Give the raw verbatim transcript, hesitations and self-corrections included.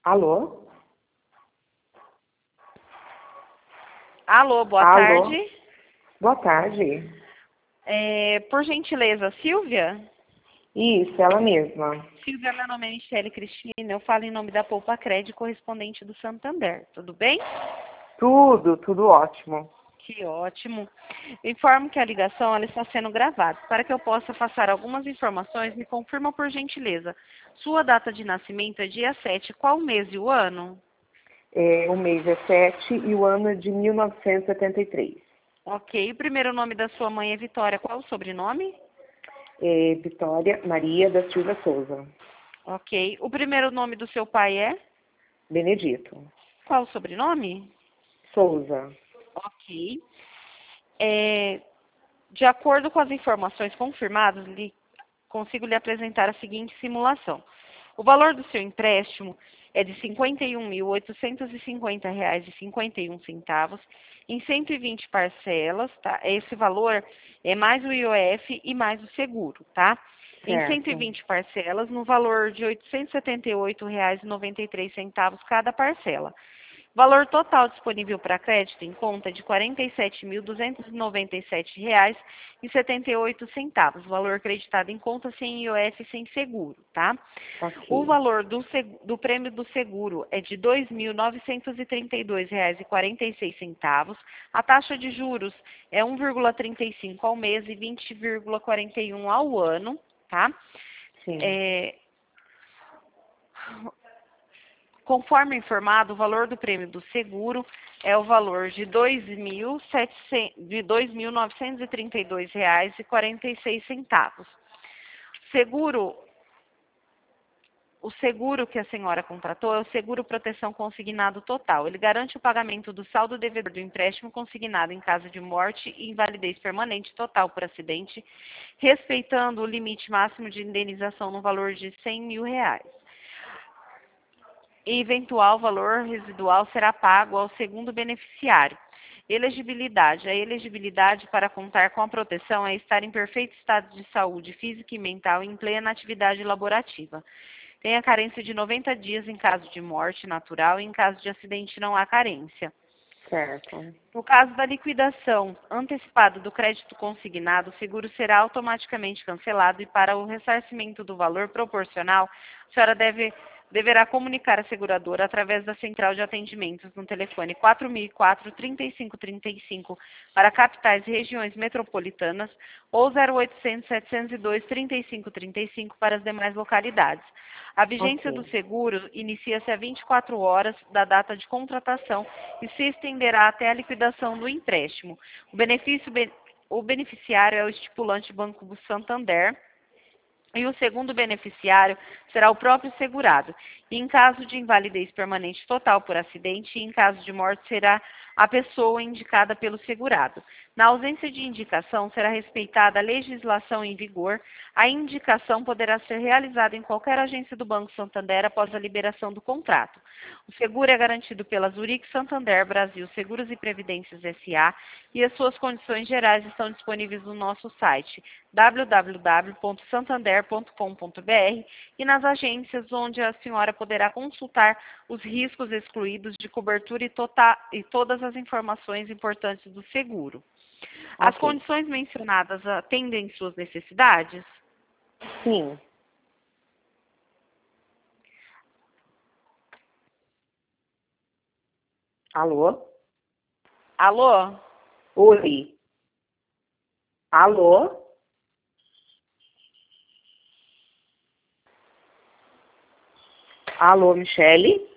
Alô? Alô, boa Alô? tarde. Boa tarde. É, por gentileza, Silvia? Isso, ela mesma. Silvia, meu nome é Michele Cristina, eu falo em nome da Poupa Crédito, correspondente do Santander. Tudo bem? Tudo, tudo ótimo. Que ótimo. Informo que a ligação ela está sendo gravada. Para que eu possa passar algumas informações, me confirma por gentileza. Sua data de nascimento é dia sete. Qual o mês e o ano? É, o mês é sete e o ano é de mil novecentos e setenta e três. Ok. O primeiro nome da sua mãe é Vitória. Qual o sobrenome? É, Vitória Maria da Silva Souza. Ok. O primeiro nome do seu pai é? Benedito. Qual o sobrenome? Souza. Ok. É, de acordo com as informações confirmadas, lhe, consigo lhe apresentar a seguinte simulação. O valor do seu empréstimo é de cinquenta e um mil oitocentos e cinquenta reais e cinquenta e um centavos em cento e vinte parcelas, tá? Esse valor é mais o I O F e mais o seguro, tá? Em cento e Certo. vinte parcelas, no valor de oitocentos e setenta e oito reais e noventa e três centavos cada parcela. Valor total disponível para crédito em conta de quarenta e sete mil duzentos e noventa e sete reais e setenta e oito centavos. Valor acreditado em conta sem I O F e sem seguro, tá? O Ok. valor do, do prêmio do seguro é de dois mil novecentos e trinta e dois reais e quarenta e seis centavos. A taxa de juros é um vírgula trinta e cinco ao mês e vinte vírgula quarenta e um ao ano, tá? Sim. É, Conforme informado, o valor do prêmio do seguro é o valor de dois mil novecentos e trinta e dois reais e quarenta e seis centavos. Seguro, o seguro que a senhora contratou é o seguro proteção consignado total. Ele garante o pagamento do saldo devedor do empréstimo consignado em caso de morte e invalidez permanente total por acidente, respeitando o limite máximo de indenização no valor de cem mil reais. E eventual valor residual será pago ao segundo beneficiário. Elegibilidade. A elegibilidade para contar com a proteção é estar em perfeito estado de saúde física e mental e em plena atividade laborativa. Tem a carência de noventa dias em caso de morte natural e em caso de acidente não há carência. Certo. No caso da liquidação antecipada do crédito consignado, o seguro será automaticamente cancelado e para o ressarcimento do valor proporcional, a senhora deve, deverá comunicar a seguradora através da central de atendimentos no telefone quatro mil e quatro, trinta e cinco trinta e cinco para capitais e regiões metropolitanas ou zero oitocentos, setecentos e dois, trinta e cinco trinta e cinco para as demais localidades. A vigência do Ok. seguro inicia-se a vinte e quatro horas da data de contratação e se estenderá até a liquidação do empréstimo. O, benefício, o beneficiário é o estipulante Banco do Santander e o segundo beneficiário será o próprio segurado. E em caso de invalidez permanente total por acidente e em caso de morte será a pessoa indicada pelo segurado. Na ausência de indicação, será respeitada a legislação em vigor. A indicação poderá ser realizada em qualquer agência do Banco Santander após a liberação do contrato. O seguro é garantido pela Zurich Santander Brasil Seguros e Previdências S A e as suas condições gerais estão disponíveis no nosso site w w w ponto santander ponto com ponto b r e nas agências onde a senhora poderá consultar os riscos excluídos de cobertura e, total, e todas as informações importantes do seguro. As Ok. condições mencionadas atendem suas necessidades? Sim. Alô? Alô? Oi. Alô? Alô, Michele?